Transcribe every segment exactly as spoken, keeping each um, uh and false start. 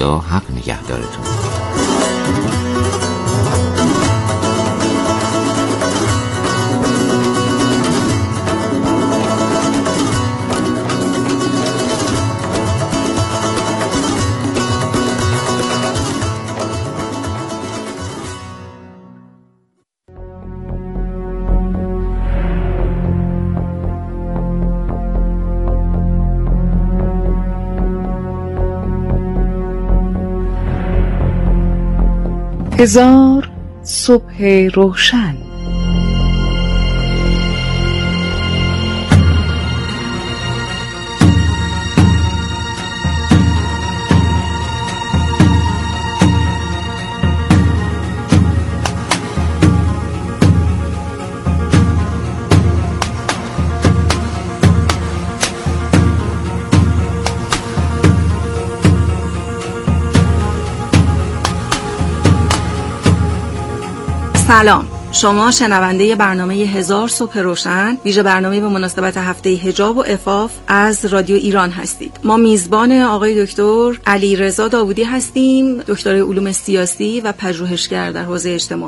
خدا حق نگهدارتون. هزار صبح روشن. سلام، شما شنونده برنامه هزار صبح روشن، ویژه برنامه به مناسبت هفته حجاب و عفاف از رادیو ایران هستید. ما میزبان آقای دکتر علیرضا داوودی هستیم، دکترای علوم سیاسی و پژوهشگر در حوزه اجتماع.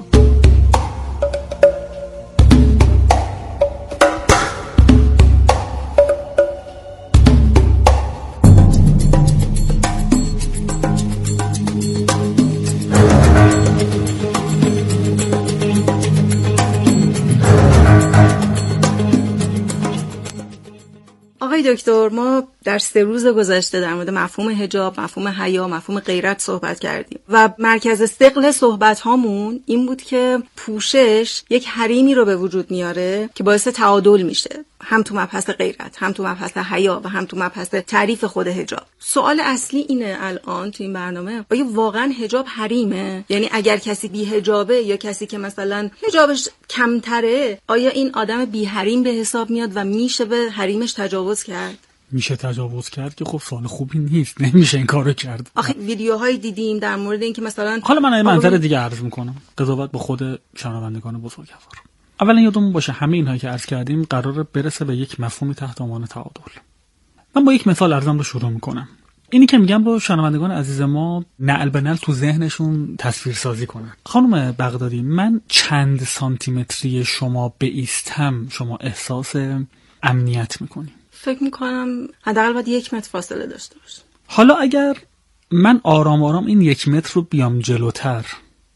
دکتر، ما در سه روز گذشته در مورد مفهوم حجاب، مفهوم حیا، مفهوم غیرت صحبت کردیم و مرکز ثقل صحبت هامون این بود که پوشش یک حریمی رو به وجود میاره که باعث تعادل میشه، هم تو مبحث غیرت، هم تو مبحث حیا و هم تو مبحث تعریف خود حجاب. سوال اصلی اینه الان تو این برنامه، آیا واقعا حجاب حریمه؟ یعنی اگر کسی بی حجابه یا کسی که مثلا حجابش کمتره، آیا این آدم بی حریم به حساب میاد و میشه به حریمش تجاوز کرد؟ میشه تجاوز کرد که خب سوال خوبی نیست، نمیشه این کارو کرد. آخه ویدیوهای دیدیم در مورد این که مثلا حالا من یه منظر دیگه عرض میکنم، قضاوت به خود شنوندگان بزرگوار. اولا یادمون باشه همه اینهایی که عرض کردیم قراره برسه به یک مفهومی تحت عنوان تعادل. من با یک مثال عرضم رو شروع میکنم. اینی که میگم رو شنوندگان عزیز ما نعل به نعل تو ذهنشون تصویر سازی کنن. خانم بغدادی، من چند سانتی متری شما بایستم شما احساس امنیت میکنی؟ فکر میکنم حداقل باید یک متر فاصله داشته باشه. حالا اگر من آرام آرام این یک متر رو بیام جلوتر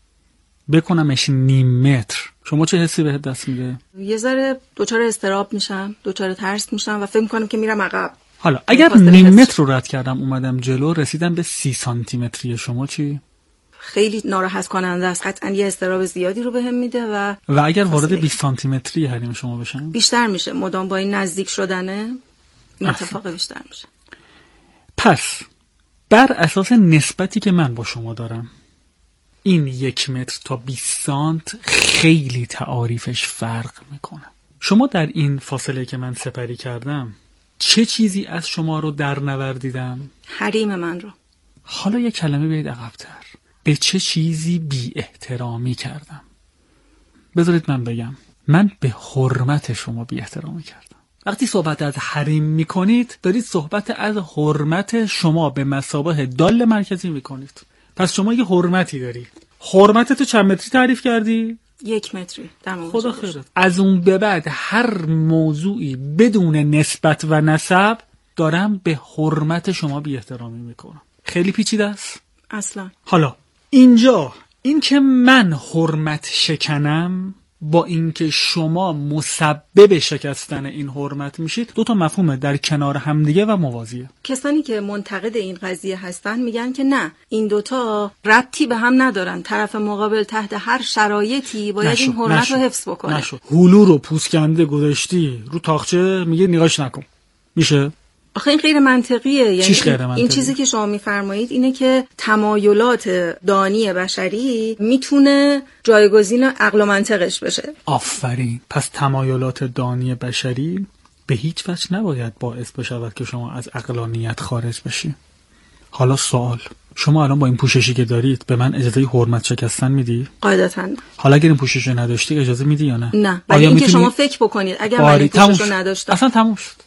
بکنمش نیم متر، شما چه حسی بهت دست میده؟ یه ذره دوچار استراب میشم، دوچار ترس میشم و فکر میکنم که میرم عقب. حالا اگر نیم متر رو رد کردم اومدم جلو رسیدم به سی سانتی متری، شما چی؟ خیلی ناراحت کننده است، قطعا یه استراب زیادی رو بهم میده و و اگر وارد بیست سانتی متری حریم شما بشم بیشتر میشه، مدام با این نزدیک شدنه این اتفاق بیشتر میشه. پس بر اساس نسبتی که من با شما دارم این یک متر تا بیست سانت خیلی تعاریفش فرق میکنه. شما در این فاصله که من سپری کردم چه چیزی از شما رو در نوردیدم؟ حریم من رو. حالا یک کلمه بیاید عقب‌تر، به چه چیزی بی احترامی کردم؟ بذارید من بگم، من به حرمت شما بی احترامی کردم. وقتی صحبت از حریم میکنید دارید صحبت از حرمت شما به مثابه دال مرکزی میکنید. پس شما یه حرمتی داری. حرمتتو چند متری تعریف کردی؟ یک متری. خدا خیرت. از اون به بعد هر موضوعی بدون نسبت و نسب دارم به حرمت شما بی احترامی میکنم. خیلی پیچیده است؟ اصلا. حالا اینجا این که من حرمت شکنم با اینکه شما مسبب شکستن این حرمت میشید، دو تا مفهوم در کنار همدیگه و موازیه. کسانی که منتقد این قضیه هستن میگن که نه، این دوتا ربطی به هم ندارن، طرف مقابل تحت هر شرایطی باید نشو، این حرمت نشو، رو حفظ بکنه. نشو. هلو رو پوسکنده گذاشتی رو تاقچه میگه نگاش نکن، میشه؟ آخه این غیر منطقیه. یعنی غیر منطقی؟ این چیزی که شما میفرمایید اینه که تمایلات دانی بشری میتونه جایگزین عقل و منطقش بشه. آفرین. پس تمایلات دانی بشری به هیچ وجه نباید باعث بشود که شما از عقلانیت خارج بشی. حالا سوال، شما الان با این پوششی که دارید به من اجازه حرمت شکستن میدی؟ قاعدتاً. حالا اگر این پوشش رو نداشتی اجازه میدی یا نه؟ نه. ولی اینکه شما فکر بکنید اگر من این پوشش رو نداشتم اصلا تموم شد.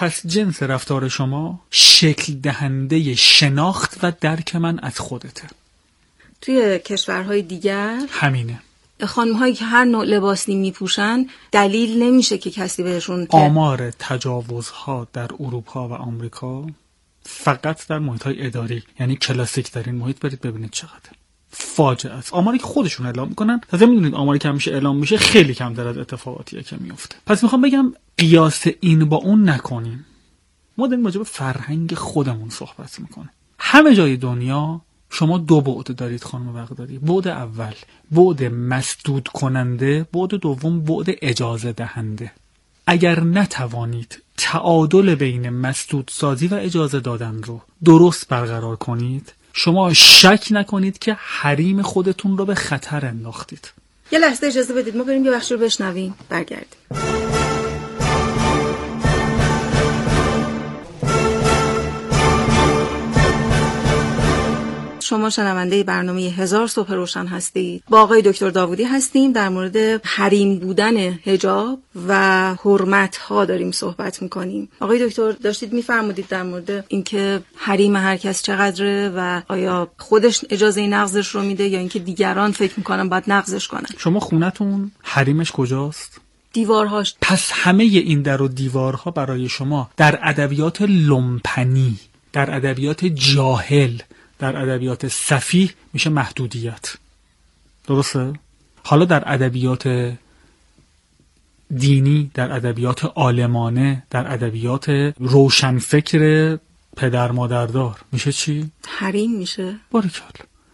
پس جنس رفتار شما شکل دهنده شناخت و درک من از خودته. توی کشورهای دیگر همینه. خانم‌هایی که هر نوع لباسی میپوشن دلیل نمیشه که کسی بهشون آمار تجاوزها در اروپا و آمریکا فقط در محیط‌های اداری، یعنی کلاسیک در این محیط، برید ببینید چقدر فاجعه است. آماری که خودشون اعلام میکنن، تازه میدونید آماری که همیشه اعلام میشه خیلی کمتر از اتفاقاتیه که میفته. پس میخوام بگم قیاس این با اون نکنیم. ما داریم راجع به فرهنگ خودمون صحبت میکنیم. همه جای دنیا شما دو بعد دارید خانم بغدادی. بعد اول بعد مسدود کننده، بعد دوم بعد اجازه دهنده. اگر نتوانید تعادل بین مسدود سازی و اجازه دادن رو درست برقرار کنید، شما شک نکنید که حریم خودتون رو به خطر انداختید. یه لحظه اجازه بدید ما بریم یه بخش رو بشنویم، برگردیم. شما شنونده برنامه هزار صبح روشن هستید. با آقای دکتر داوودی هستیم. در مورد حریم بودن حجاب و حرمت ها داریم صحبت میکنیم. آقای دکتر داشتید میفرمودید در مورد اینکه حریم هر کس چقدره و آیا خودش اجازه نقضش رو میده یا اینکه دیگران فکر میکنن باید نقضش کنن. شما خونتون حریمش کجاست؟ دیوارهاش. پس همه این در و دیوارها برای شما در ادبیات لومپنی، در ادبیات جاهل، در ادبیات سفیه میشه محدودیت. درسته؟ حالا در ادبیات دینی، در ادبیات عالمانه، در ادبیات روشنفکر پدر مادردار میشه چی؟ حریم میشه. باریکلا.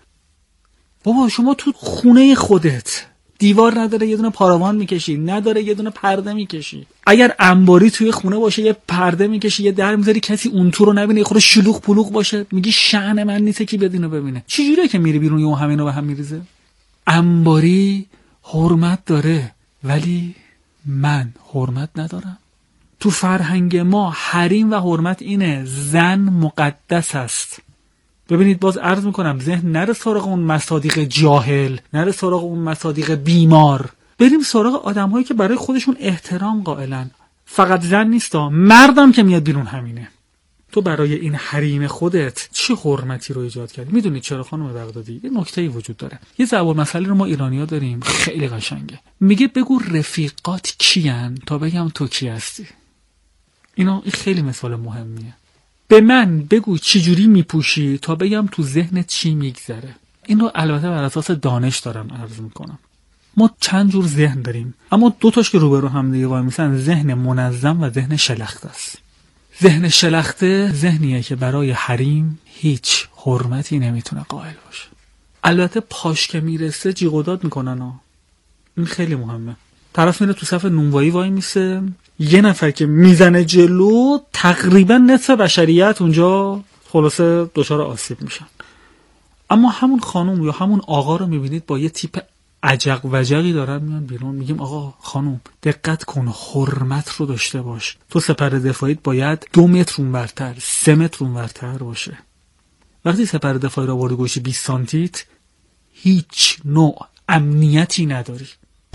بابا شما تو خونه خودت دیوار نداره یه دونه پاراوان میکشی، نداره یه دونه پرده میکشی. اگر انباری توی خونه باشه یه پرده میکشی، یه در میذاری کسی اون تو رو نبینه، خود شلوغ پلوغ باشه، میگی شأن من نیست که بدینو ببینه. چه جوریه که میری بیرون یهو همینو به هم میریزه؟ انباری حرمت داره ولی من حرمت ندارم. تو فرهنگ ما حریم و حرمت اینه، زن مقدس است. ببینید باز عرض میکنم ذهن نره سراغ اون مصادیق جاهل، نره سراغ اون مصادیق بیمار، بریم سراغ آدم هایی که برای خودشون احترام قائلن. فقط زن نیستا، مردم که میاد بیرون همینه. تو برای این حریم خودت چه حرمتی رو ایجاد کردی؟ میدونید چرا خانم بغدادی؟ یه نکته‌ای وجود داره. یه ضرب المثلی رو ما ایرانی‌ها داریم، خیلی قشنگه. میگه بگو رفیقات کیان تا بگم تو کی هستی. اینا خیلی مثال مهمیه. به من بگو چی جوری میپوشی تا بگم تو ذهنت چی میگذره. این رو البته بر اساس دانش دارم عرض میکنم. ما چند جور ذهن داریم، اما دو تاش که روبرو هم دیگه وای میسن، ذهن منظم و ذهن شلخته است. ذهن شلخته ذهنیه که برای حریم هیچ حرمتی نمیتونه قائل باشه. البته پاش که میرسه جیغ و داد میکنن ها. این خیلی مهمه. طرف میره تو صف نونوایی وای میسه، یه نفر که میزنه جلو، تقریبا نصف بشریت اونجا خلاصه دچار آسیب میشن. اما همون خانم یا همون آقا رو میبینید با یه تیپ عجق وجقی دارن میان بیرون، میگیم آقا خانم دقت کن، حرمت رو داشته باش، تو سپر دفاعیت باید دو متر اونورتر، سه متر اونورتر باشه. وقتی سپر دفاعی رو آوردی گوشی بیست سانتیت، هیچ نوع امنیتی نداری.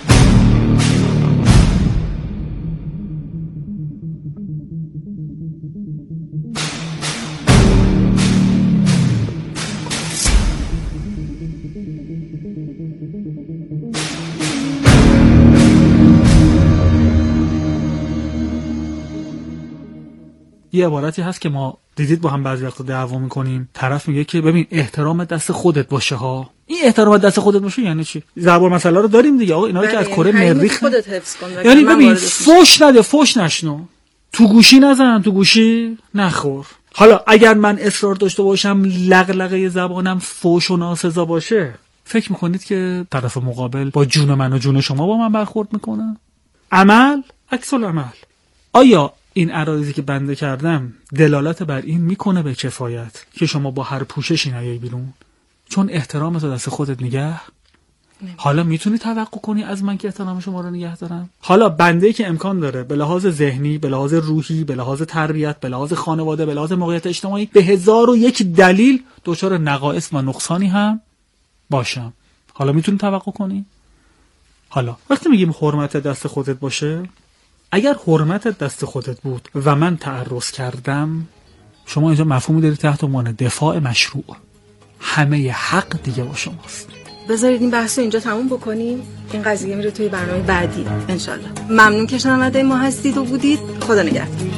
یه عبارتی هست که ما دیدید با هم بعضی وقتا دعوا میکنیم، طرف میگه که ببین احترام دست خودت باشه ها. این احترام دست خودت باشه یعنی چی؟ ضرب المثل رو داریم دیگه آقا، اینا رو که از کره مریخ خودت حفظ کن. یعنی ببین فوش نده، فوش نشنو، تو گوشی نزن، تو گوشی نخور. حالا اگر من اصرار داشته باشم لغلقه زبانم فوش و ناسزا باشه، فکر میکنید که طرف مقابل با جون من و جون شما با من برخورد میکنه؟ عمل عکس العمل. آیا این عرایضی که بنده کردم دلالت بر این میکنه به کفایت که شما با هر پوششی نیایی بیرون؟ چون احترامت دست خودت نگه. حالا میتونی توقع کنی از من که احترام شما رو نگه دارم؟ حالا بنده که امکان داره به لحاظ ذهنی، به لحاظ روحی، به لحاظ تربیت، به لحاظ خانواده، به لحاظ موقعیت اجتماعی، به هزار و یک دلیل دچار نقائص و نقصانی هم باشم، حالا میتونی توقع کنی؟ حالا وقتی میگیم حرمت دست خودت باشه، اگر حرمتت دست خودت بود و من تعرض کردم، شما اینجا مفهومی داری تحت عنوان دفاع مشروع. همه حق دیگه با شماست. بذارید این بحث رو اینجا تموم بکنیم. این قضیه میره توی برنامه بعدی انشالله. ممنون که شنونده ما هستید و بودید. خدا نگهدار.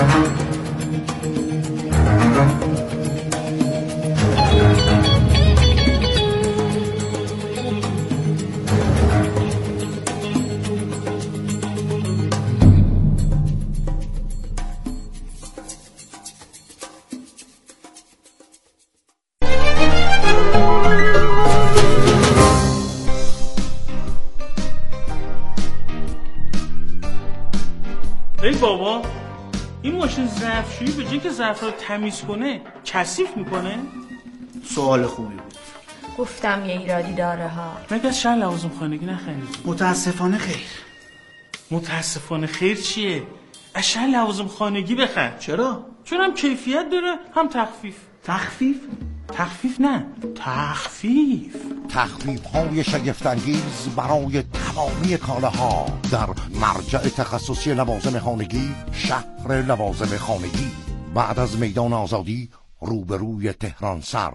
ای بابا، این ماشین ظرفشویی به جای که ظرف رو تمیز کنه کثیف میکنه؟ سوال خوبی بود. گفتم یه ایرادی داره ها. مگه از شهر لوازم خانگی نخرید؟ متاسفانه خیر. متاسفانه خیر چیه؟ از شهر لوازم خانگی بخر. چرا؟ چون هم کیفیت داره هم تخفیف. تخفیف؟ تخفیف نه، تخفیف. تخفیف های شگفت‌انگیز برای تمامی کالاها در مرجع تخصصی لوازم خانگی، شهر لوازم خانگی، بعد از میدان آزادی روبروی تهران سر.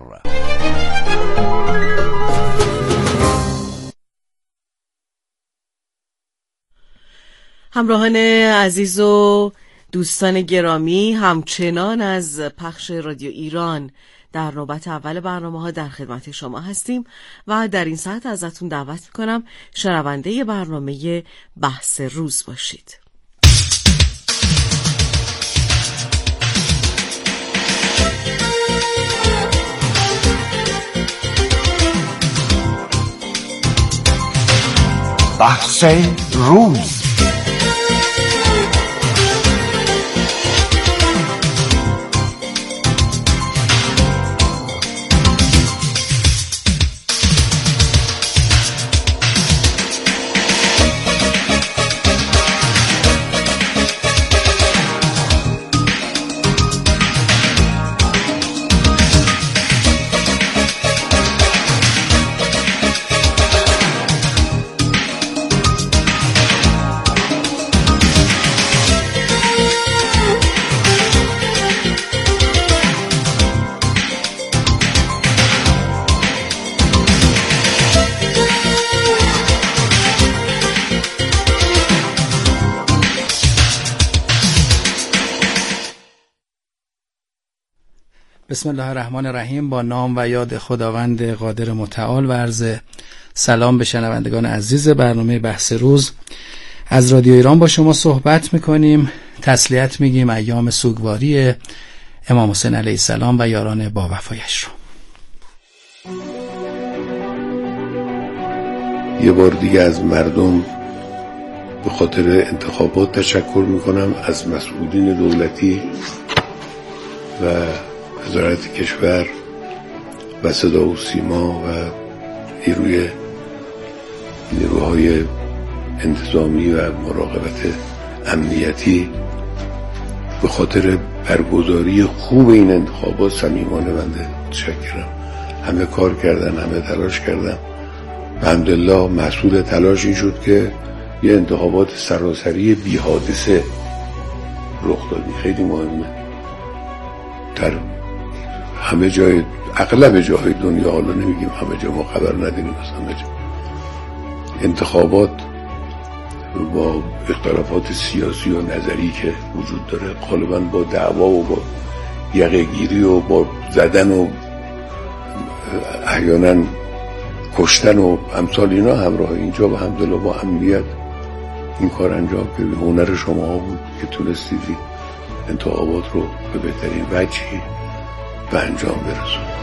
همراهان عزیز و دوستان گرامی، همچنان از پخش رادیو ایران در نوبت اول برنامه ها در خدمت شما هستیم و در این ساعت ازتون دعوت میکنم شنونده برنامه بحث روز باشید. بحث روز. بسم الله الرحمن الرحیم. با نام و یاد خداوند قادر متعال و عرض سلام به شنوندگان عزیز برنامه بحث روز از رادیو ایران با شما صحبت میکنیم، تسلیت میگیم ایام سوگواری امام حسین علیه السلام و یاران با وفایش رو. یه بار دیگه از مردم به خاطر انتخابات تشکر میکنم، از مسئولین دولتی و وزارت کشور و صدا و سیما و نیروی نیروهای انتظامی و مراقبت امنیتی به خاطر برگزاری خوب این انتخابات صمیمانه بنده متشکرم. همه کار کردن، همه تلاش کردن. الحمدلله محصول تلاش این شد که یه انتخابات سراسری بی حادثه رخ داد. خیلی مهمه. در همه جای، اغلب جاهای دنیا، حالا نمیگیم همه جا، ما خبر نداریم از همه جا، انتخابات با اختلافات سیاسی و نظری که وجود داره غالبا با دعوا و با یقه گیری و با زدن و احیانا کشتن و امثال اینا همراه. اینجا به الحمدلله با امنیت این کار انجام که هنر شما بود که تونستید انتخابات رو به بهترین وجهی به انجام برسونید.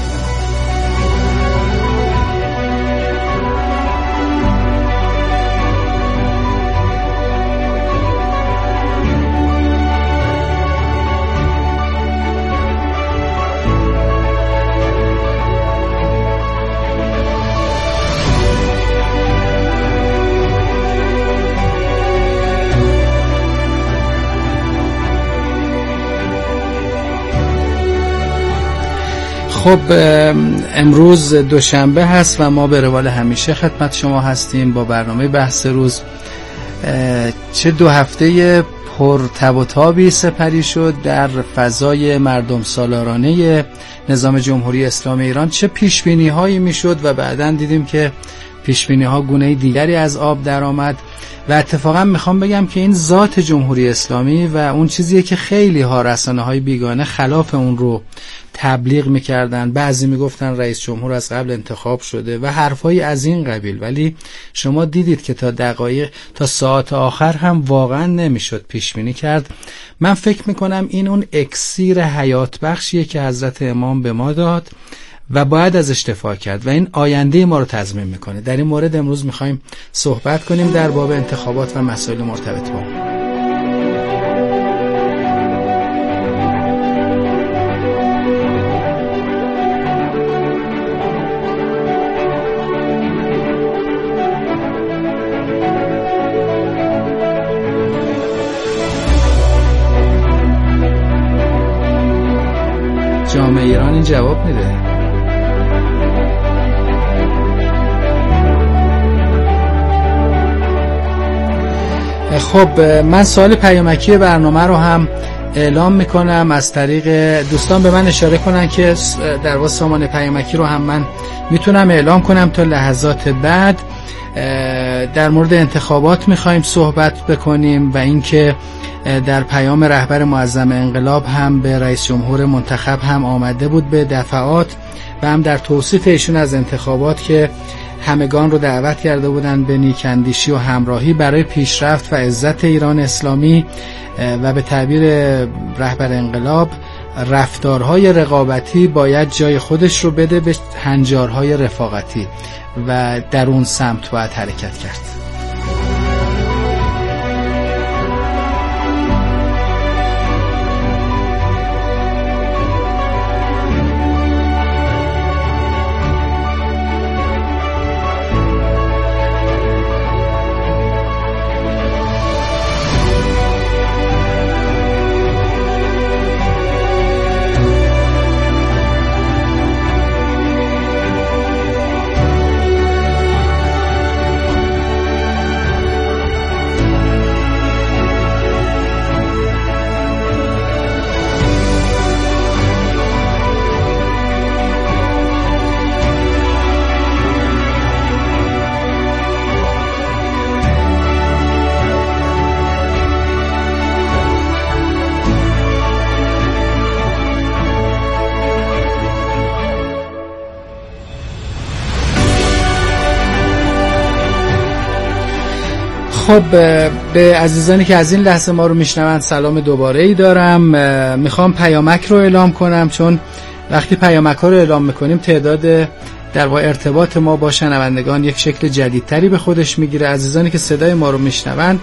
خب امروز دوشنبه هست و ما به روال همیشه خدمت شما هستیم با برنامه بحث روز چه دو هفته پر تب و تابی سپری شد در فضای مردم سالارانه نظام جمهوری اسلامی ایران، چه پیشبینی هایی میشد و بعداً دیدیم که پیشبینی ها گونه دیگری از آب در آمد. و اتفاقا میخوام بگم که این ذات جمهوری اسلامی و اون چیزیه که خیلی ها رسانه های بیگانه خلاف اون رو تبلیغ میکردن. بعضی میگفتن رئیس جمهور از قبل انتخاب شده و حرفایی از این قبیل، ولی شما دیدید که تا دقایق تا ساعت آخر هم واقعا نمیشد پیش بینی کرد. من فکر میکنم این اون اکسیر حیات بخشیه که حضرت امام به ما داد و باید ازش دفاع کرد و این آینده ما رو تضمین میکنه. در این مورد امروز میخوایم صحبت کنیم در باب انتخابات و مسائل مرتبط با اون. جامعه ایران این جواب میده. خب من سوال پیامکی برنامه رو هم اعلام میکنم از طریق دوستان. به من اشاره کنن که در واقع سامان پیامکی رو هم من میتونم اعلام کنم تا لحظات بعد. در مورد انتخابات میخوایم صحبت بکنیم و اینکه در پیام رهبر معظم انقلاب هم به رئیس جمهور منتخب هم آمده بود به دفعات و هم در توصیف ایشون از انتخابات که همگان رو دعوت کرده بودن به نیک‌اندیشی و همراهی برای پیشرفت و عزت ایران اسلامی و به تعبیر رهبر انقلاب رفتارهای رقابتی باید جای خودش رو بده به هنجارهای رفاقتی و در اون سمت باید حرکت کرد. خب به عزیزانی که از این لحظه ما رو میشنوند سلام دوباره ای دارم. میخوام پیامک رو اعلام کنم، چون وقتی پیامک ها رو اعلام میکنیم تعداد در واقع ارتباط ما با شنوندگان یک شکل جدیدتری به خودش میگیره. عزیزانی که صدای ما رو میشنوند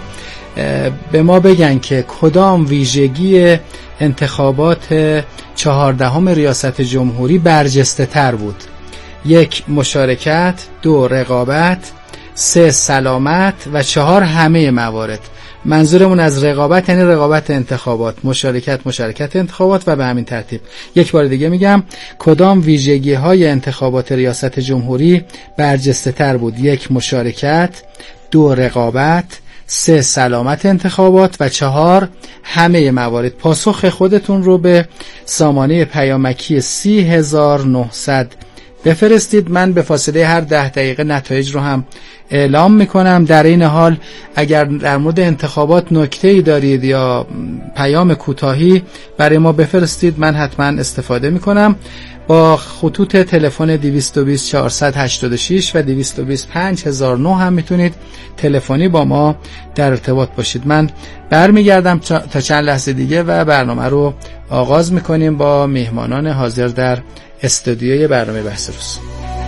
به ما بگن که کدام ویژگی انتخابات چهاردهم ریاست جمهوری برجسته تر بود؟ یک، مشارکت، دو، رقابت، سه، سلامت و چهار، همه موارد. منظورمون از رقابت یعنی رقابت انتخابات، مشارکت مشارکت انتخابات و به همین ترتیب. یک بار دیگه میگم کدام ویژگی های انتخابات ریاست جمهوری برجسته تر بود؟ یک، مشارکت، دو، رقابت، سه، سلامت انتخابات و چهار، همه موارد. پاسخ خودتون رو به سامانه پیامکی سی هزار و نهصد بفرستید. من به فاصله هر ده دقیقه نتایج رو هم اعلام میکنم. در این حال اگر در مورد انتخابات نکته‌ای دارید یا پیام کوتاهی برای ما بفرستید، من حتما استفاده میکنم. با خطوط تلفن دویست و بیست چهارصد و هشتاد و شش و دویست و بیست پنج هزار و نه هم میتونید تلفنی با ما در ارتباط باشید. من برمیگردم تا چند لحظه دیگه و برنامه رو آغاز میکنیم با میهمانان حاضر در استودیوی برنامه بحث روز.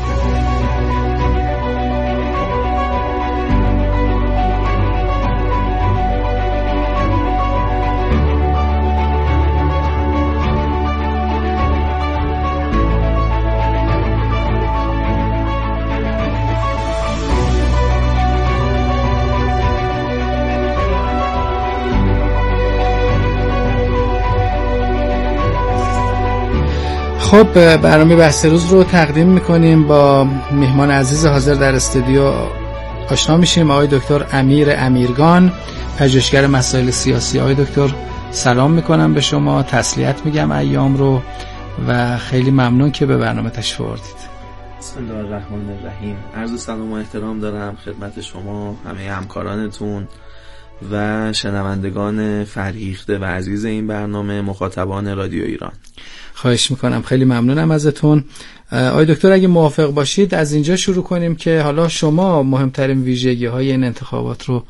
خب برنامه بحث روز رو تقدیم میکنیم با مهمان عزیز حاضر در استودیو آشنا میشیم. آقای دکتر امیر امیرگان، پژوهشگر مسائل سیاسی. آقای دکتر سلام میکنم به شما، تسلیت میگم ایام رو و خیلی ممنون که به برنامه تشریف آوردید. بسم الله الرحمن الرحیم. عرض سلام و احترام دارم خدمت شما، همه همکارانتون و شنوندگان فرهیخته و عزیز این برنامه، مخاطبان رادیو ایران. خواهش میکنم، خیلی ممنونم ازتون. آقای دکتر اگه موافق باشید از اینجا شروع کنیم که حالا شما مهمترین ویژگی های این انتخابات رو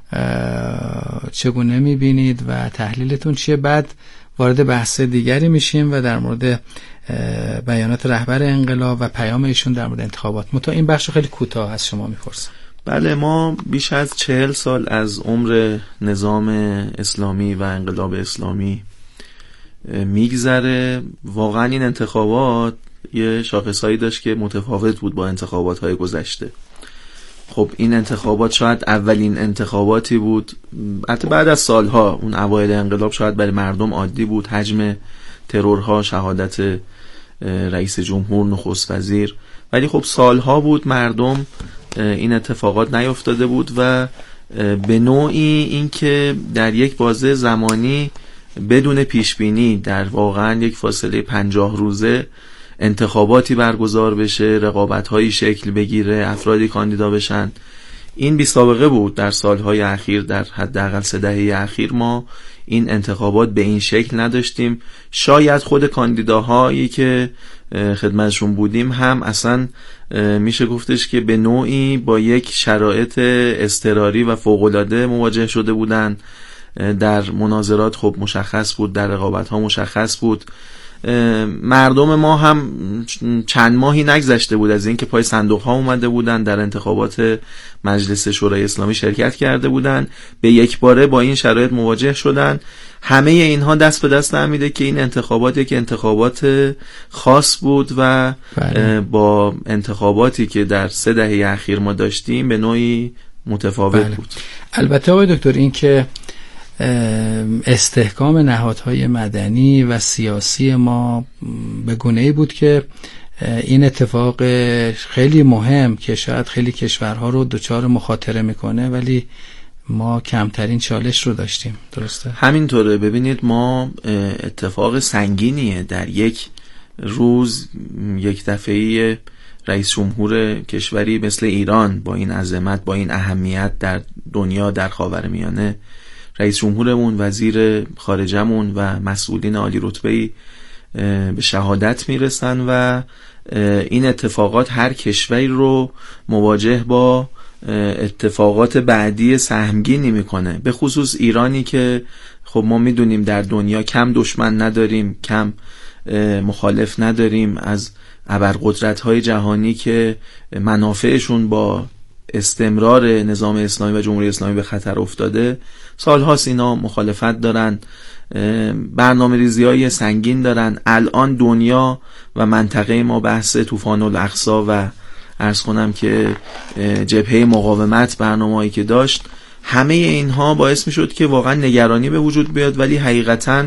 چگونه میبینید و تحلیلتون چیه، بعد وارد بحث دیگری میشیم و در مورد بیانات رهبر انقلاب و پیام ایشون در مورد انتخابات. متا این بخش خیلی کوتاه از شما میپرسم. بله، ما بیش از چهل سال از عمر نظام اسلامی و انقلاب اسلامی میگذره. واقعا این انتخابات یه شاخصهایی داشت که متفاوت بود با انتخابات های گذشته. خب این انتخابات شاید اولین انتخاباتی بود، حتی بعد از سالها، اون اوایل انقلاب شاید برای مردم عادی بود، حجم ترورها، شهادت رئیس جمهور، نخست وزیر، ولی خب سالها بود مردم این اتفاقات نیفتاده بود و به نوعی این که در یک بازه زمانی بدون پیشبینی در واقعا یک فاصله پنجاه روزه انتخاباتی برگزار بشه، رقابت‌هایی شکل بگیره، افرادی کاندیدا بشن، این بی سابقه بود. در سالهای اخیر، در حداقل سه دهه اخیر ما این انتخابات به این شکل نداشتیم. شاید خود کاندیداهایی که خدمتشون بودیم هم اصلا میشه گفتش که به نوعی با یک شرایط اضطراری و فوق‌العاده مواجه شده بودن. در مناظرات خب مشخص بود، در رقابت‌ها مشخص بود. مردم ما هم چند ماهی نگذشته بود از اینکه پای صندوق ها اومده بودن، در انتخابات مجلس شورای اسلامی شرکت کرده بودن، به یک باره با این شرایط مواجه شدن. همه اینها دست به دست هم میده که این انتخابات یک انتخابات خاص بود و بله. با انتخاباتی که در سه دهه اخیر ما داشتیم به نوعی متفاوت بله. بود. البته آقای دکتر این که استحکام نهادهای مدنی و سیاسی ما به گونه‌ای بود که این اتفاق خیلی مهم که شاید خیلی کشورها رو دچار مخاطره میکنه، ولی ما کمترین چالش رو داشتیم. درسته؟ همینطوره. ببینید ما اتفاق سنگینیه در یک روز یک دفعه رئیس جمهور کشوری مثل ایران با این عظمت، با این اهمیت در دنیا، در خاورمیانه، رئیس جمهورمون، وزیر خارجمون و مسئولین عالی رتبه‌ای به شهادت میرسن و این اتفاقات هر کشوری رو مواجه با اتفاقات بعدی سهمگینی میکنه. به خصوص ایرانی که خب ما میدونیم در دنیا کم دشمن نداریم، کم مخالف نداریم، از ابرقدرت‌های جهانی که منافعشون با استمرار نظام اسلامی و جمهوری اسلامی به خطر افتاده، سالهاست اینا مخالفت دارن، برنامه ریزی های سنگین دارن. الان دنیا و منطقه ما بحث طوفان الاقصی و عرض کنم که جبهه مقاومت، برنامه‌ای که داشت، همه اینها باعث می شد که واقعا نگرانی به وجود بیاد، ولی حقیقتاً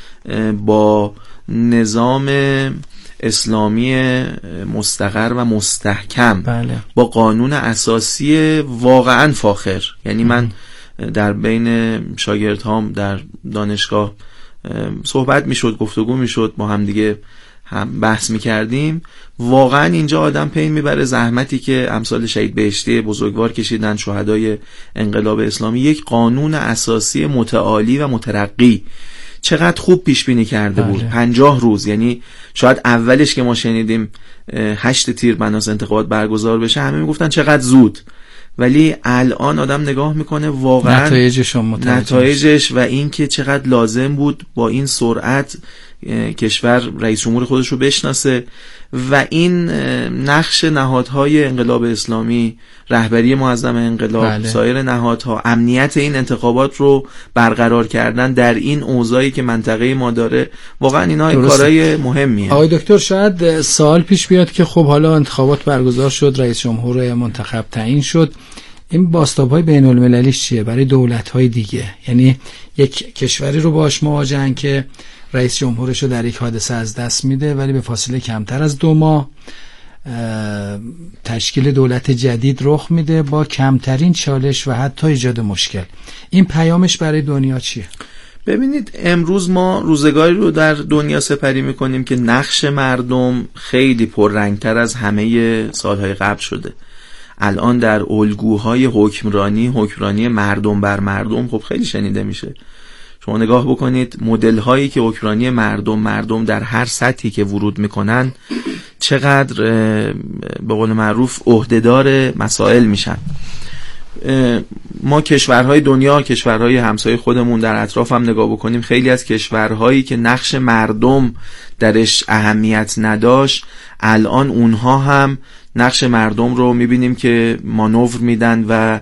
با نظام اسلامی مستقر و مستحکم بله. با قانون اساسی واقعا فاخر، یعنی من در بین شاگردهام در دانشگاه صحبت میشد، گفتگو میشد، با هم دیگه هم بحث میکردیم، واقعا اینجا آدم پی میبره زحمتی که امثال شهید بهشتی بزرگوار کشیدن، شهدای انقلاب اسلامی، یک قانون اساسی متعالی و مترقی چقدر خوب پیش بینی کرده بود. بله. پنجاه روز، یعنی شاید اولش که ما شنیدیم هشت تیر بناس انتخابات برگزار بشه همه میگفتن چقدر زود، ولی الان آدم نگاه میکنه واقعا نتایجش نتایجش و این که چقدر لازم بود با این سرعت کشور رئیس جمهور خودش رو بشناسه و این نقش نهادهای انقلاب اسلامی، رهبری معظم انقلاب، بله. سایر نهادها، امنیت این انتخابات رو برقرار کردن در این اوضاعی که منطقه ما داره، واقعا اینا کارهای مهمیه. آقای دکتر شاید سوال پیش بیاد که خب حالا انتخابات برگزار شد، رئیس جمهور منتخب تعیین شد، این بازتاب‌های بین المللیش چیه برای دولت‌های دیگه؟ یعنی یک کشوری رو باش مواجهن که رئیس جمهورش رو در یک حادثه از دست میده ولی به فاصله کمتر از دو ماه تشکیل دولت جدید رخ میده با کمترین چالش و حتی ایجاد مشکل. این پیامش برای دنیا چیه؟ ببینید امروز ما روزگاری رو در دنیا سپری میکنیم که نقش مردم خیلی پررنگتر از همه سالهای قبل شده. الان در الگوهای حکمرانی حکمرانی مردم بر مردم خب خیلی شنیده میشه. شما نگاه بکنید مدل هایی که حکمرانی مردم مردم در هر سطحی که ورود میکنن چقدر به قول معروف عهدهدار مسائل میشن. ما کشورهای دنیا، کشورهای همسایه خودمون در اطراف هم نگاه بکنیم، خیلی از کشورهایی که نقش مردم درش اهمیت نداشت الان اونها هم نقش مردم رو میبینیم که مانور میدن و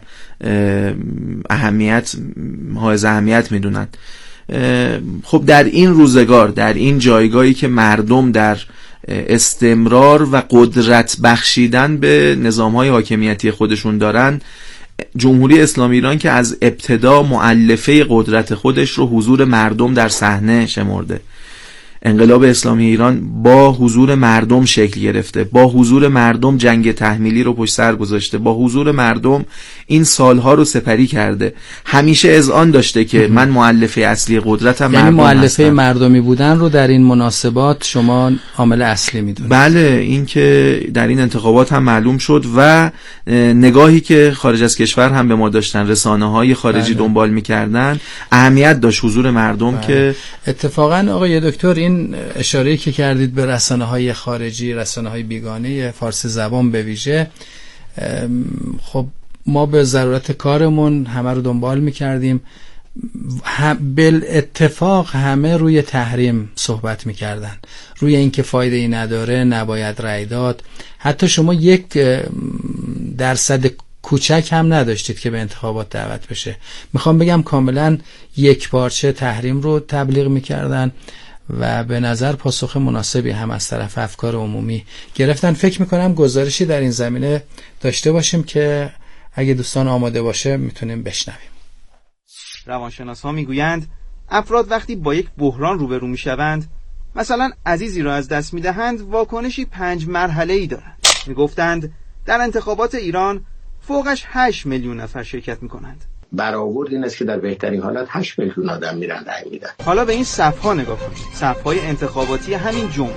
اهمیت حائز اهمیت میدونن. خب در این روزگار، در این جایگاهی که مردم در استمرار و قدرت بخشیدن به نظامهای حاکمیتی خودشون دارن، جمهوری اسلامی ایران که از ابتدا مؤلفه قدرت خودش رو حضور مردم در صحنه شمرده. انقلاب اسلامی ایران با حضور مردم شکل گرفته، با حضور مردم جنگ تحمیلی رو پشت سر گذاشته، با حضور مردم این سالها رو سپری کرده. همیشه اذعان داشته که من مؤلفه اصلی قدرتم مردم یعنی مؤلفه هستم. مردمی بودن رو در این مناسبات شما عامل اصلی میدونید؟ بله، این که در این انتخابات هم معلوم شد و نگاهی که خارج از کشور هم به ما داشتن، رسانه های خارجی بله. دنبال میکردن، اهمیت داشت حضور مردم بله. که اتفاقا آقای دکتر این اشاره‌ای که کردید به رسانه‌های خارجی، رسانه‌های بیگانه فارسی زبان به ویژه، خب ما به ضرورت کارمون همه رو دنبال می‌کردیم، بل اتفاق همه روی تحریم صحبت می‌کردن، روی اینکه فایده ای نداره، نباید رأی داد. حتی شما یک درصد کوچک هم نداشتید که به انتخابات دعوت بشه. میخوام بگم کاملا یک پارچه تحریم رو تبلیغ می‌کردن و به نظر پاسخ مناسبی هم از طرف افکار عمومی گرفتن. فکر میکنم گزارشی در این زمینه داشته باشیم که اگه دوستان آماده باشه میتونیم بشنویم. روانشناس‌ها میگویند افراد وقتی با یک بحران روبرو میشوند، مثلا عزیزی را از دست میدهند، واکنشی پنج مرحله‌ای دارند. میگفتند در انتخابات ایران فوقش هشت میلیون نفر شرکت میکنند. برآورد این است که در بهترین حالت هشت میلیون آدم میرن رأی میدن. حالا به این صف‌ها نگاه کنید، صف‌های انتخاباتی همین جمهوری.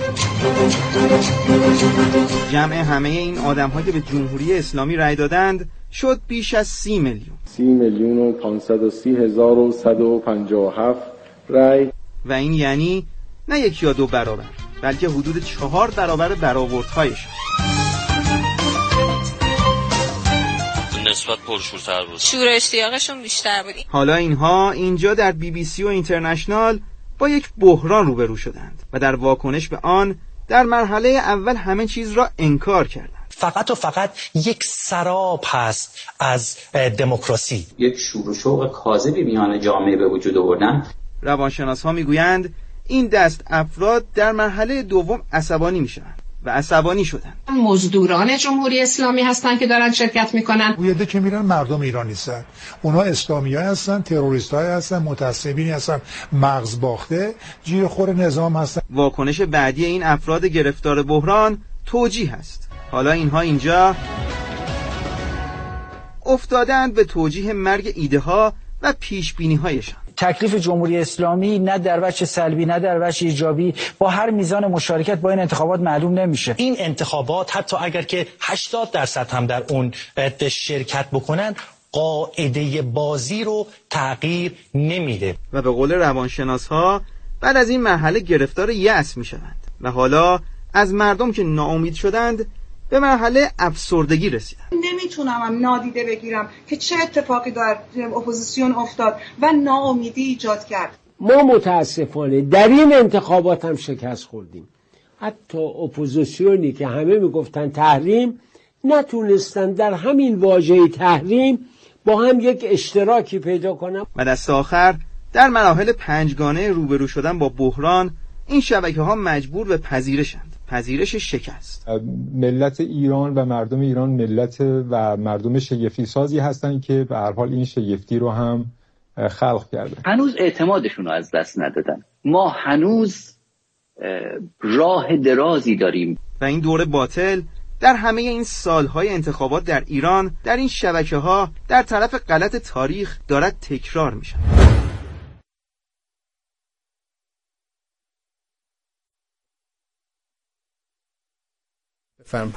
جمع همه این آدم‌هایی که به جمهوری اسلامی رأی دادند شد بیش از سی میلیون. سی میلیون و پانصد و سی هزار و صد و پنجاه و هفت رأی. و این یعنی نه یک یا دو برابر، بلکه حدود چهار برابر برآوردهایش. نسبت پرشورتر بود، شور اشتیاقشون بیشتر بود. حالا اینها اینجا در بی بی سی و اینترنشنال با یک بحران روبرو شدند و در واکنش به آن در مرحله اول همه چیز را انکار کردند. فقط و فقط یک سراب هست از دموکراسی، یک شور و شوق کاذبی میان جامعه به وجود آوردن. روانشناس‌ها میگویند این دست افراد در مرحله دوم عصبانی میشوند و عصبانی شدن. مزدوران جمهوری اسلامی هستن که دارن شرکت میکنن. گویده که میرن مردم ایران نیستن، اونا اسلامیایی هستن، تروریستایی هستن، متعصبینی هستن، مغز باخته، جیر خور نظام هستن. واکنش بعدی این افراد گرفتار بحران توجیه هست. حالا اینها اینجا افتادند به توجیه مرگ ایده ها و پیش بینی هایشان. تکلیف جمهوری اسلامی نه در وجه سلبی نه در وجه ایجابی با هر میزان مشارکت با این انتخابات معلوم نمیشه. این انتخابات حتی اگر که هشتاد درصد هم در اون شرکت بکنن، قاعده بازی رو تغییر نمیده. و به قول روانشناس‌ها بعد از این مرحله گرفتار یأس میشوند و حالا از مردم که ناامید شدند به مرحله افسردگی رسیدن. نمیتونم نادیده بگیرم که چه اتفاقی در اپوزیسیون افتاد و ناامیدی ایجاد کرد. ما متاسفانه در این انتخابات هم شکست خوردیم. حتی اپوزیسیونی که همه میگفتن تحریم، نتونستن در همین واژه تحریم با هم یک اشتراکی پیدا کنن. و دست آخر در مراحل پنجگانه روبرو شدن با بحران، این شبکه‌ها مجبور به پذیرشند. پذیرش شکست. ملت ایران و مردم ایران ملت و مردم شگفتی سازی هستن که به هر حال این شگفتی رو هم خلق کردن. هنوز اعتمادشون رو از دست ندادن. ما هنوز راه درازی داریم و این دور باطل در همه این سالهای انتخابات در ایران در این شبکه‌ها در طرف غلط تاریخ دارد تکرار میشه.